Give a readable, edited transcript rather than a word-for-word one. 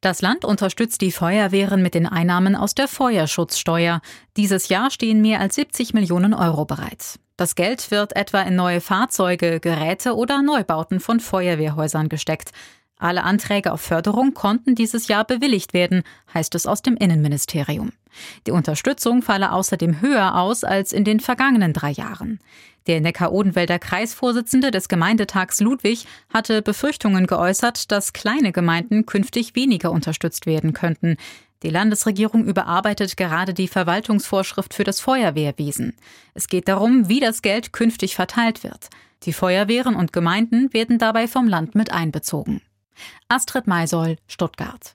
Das Land unterstützt die Feuerwehren mit den Einnahmen aus der Feuerschutzsteuer. Dieses Jahr stehen mehr als 70 Millionen Euro bereit. Das Geld wird etwa in neue Fahrzeuge, Geräte oder Neubauten von Feuerwehrhäusern gesteckt. Alle Anträge auf Förderung konnten dieses Jahr bewilligt werden, heißt es aus dem Innenministerium. Die Unterstützung falle außerdem höher aus als in den vergangenen 3 Jahren. Der Neckar-Odenwälder Kreisvorsitzende des Gemeindetags Ludwig hatte Befürchtungen geäußert, dass kleine Gemeinden künftig weniger unterstützt werden könnten. Die Landesregierung überarbeitet gerade die Verwaltungsvorschrift für das Feuerwehrwesen. Es geht darum, wie das Geld künftig verteilt wird. Die Feuerwehren und Gemeinden werden dabei vom Land mit einbezogen. Astrid Maisoll, Stuttgart.